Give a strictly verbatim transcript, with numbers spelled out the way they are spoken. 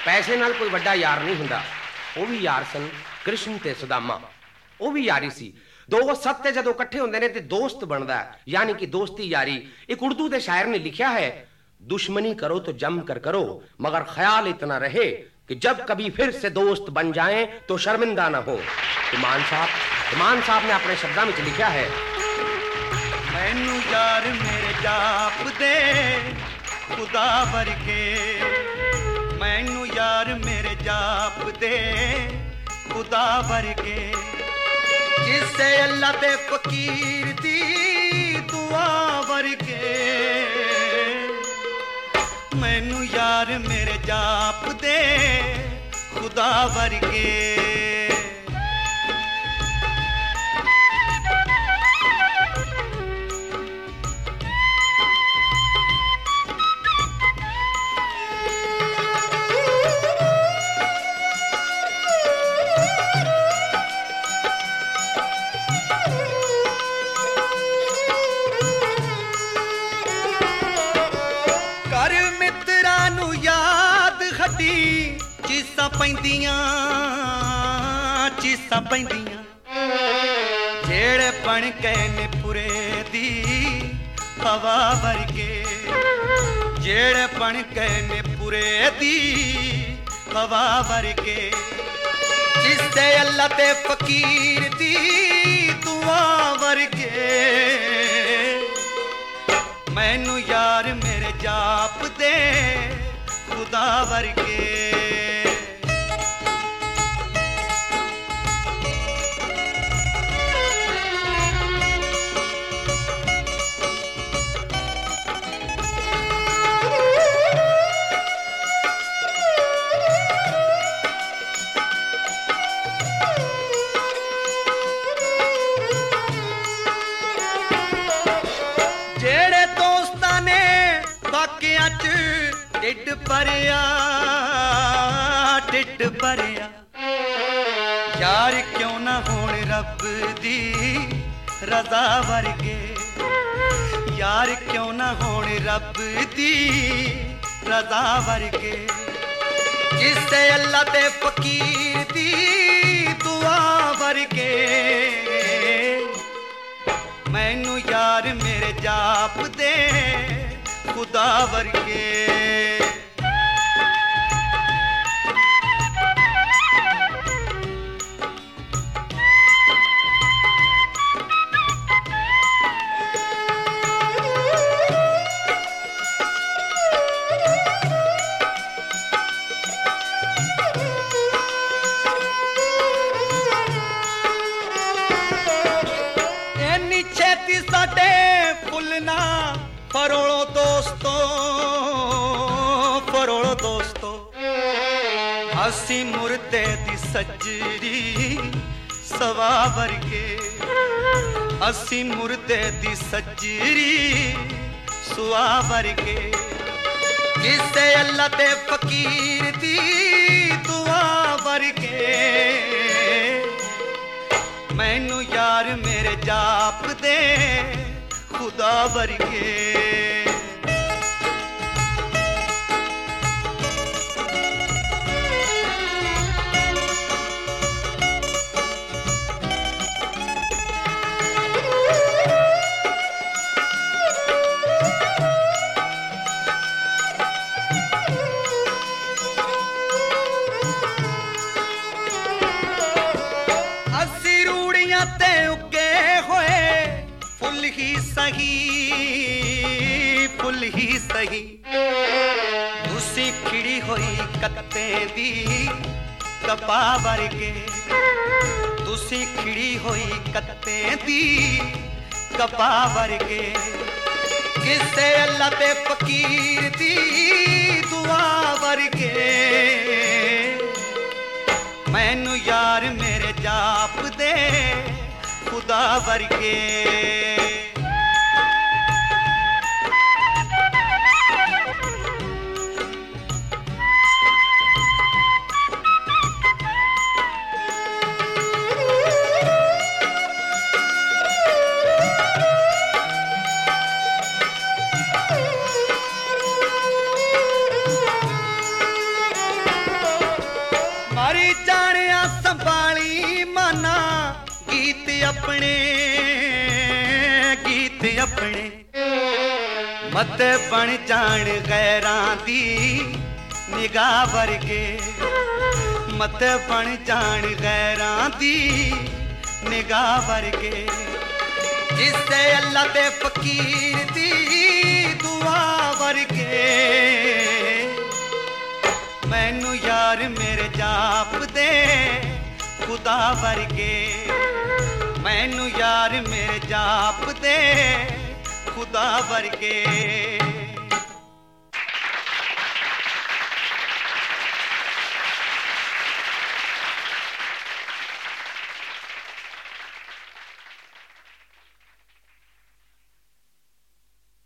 पैसे नाल कोई वड्डा यार नहीं हुंदा। वो भी यार सन कृष्ण ते सुदामा, वो भी यारी सी। दो सत्य जदों इकट्ठे होंदे ने ते दोस्त बनदा है, यानी कि दोस्ती यारी। एक उर्दू के शायर ने लिखा है, दुश्मनी करो तो जम कर करो, मगर ख्याल इतना रहे कि जब कभी फिर से दोस्त बन जाएं तो शर्मिंदा ना हो। इमान साहब इमान साहब ने अपने शब्दां में लिखा है, मैनू यार मेरे जाप दे खुदा वर्गे, मैनू यार मेरे जाप दे खुदा वर्गे, जिससे अल्लाह दे फकीर दी दुआ वर्गे। मैनू यार मेरे जाप दे खुदा वर्गे। चीसां पैंदियां चीसां पैंदियां जेड़े बन गए ने पुरे दी हवा वर्गे, जेड़े बन गए ने पुरे दी हवा वर्गे, जिससे अल्लाह ते फकीर दी दुआ वर्गे। मैनू यार मेरे जाप दे खुदा वर्गे। जेड़े दोस्तां ने वाकियां च टिड भरिया टिड भरिया, यार क्यों ना होण रब दी रज़ा वर्गे, यार क्यों ना होण रब दी रज़ा वर्गे, जिससे अल्लाह ते फकीर दी दुआ वर्गे। मैनू यार मेरे जाप दे खुदा वर्गे। एनी छेती साडे फुलना फरोड़ो दोस्तों फरोड़ो दोस्तों, हसी मुर्दे दी सजरी सवा वर्गे, हसी मुर्दे दी सजरी सुआ वर्गे, जिससे अल्लाह ते फकीर दी दुआ वर्गे। मैनू यार मेरे जाप दे खुदा वर्गे। अस्सी रूड़ियां ते उगे होए फुल ही सही फुल ही सही, तुसी खिड़ी होई कत्ते दी कपा वर्गे, तुसी खिड़ी होई कत्ते दी कपा वर्गे, जिससे अल्लाह ते फकीर दी दुआ वर्गे। मैनू यार मेरे जाप दे खुदा वर्गे। संभाली जानिया संभाली माना गीत अपने गीत अपने मत बन जान गैरां दी निगाह वर्गे मत बन जान गैरां दी निगाह वर्गे जिससे अल्लाह दे फकीर दी दुआ वर्गे मैनू यार मेरे जाप दे खुदा वर्गे मैनू यार मेरे जाप दे खुदा वर्गे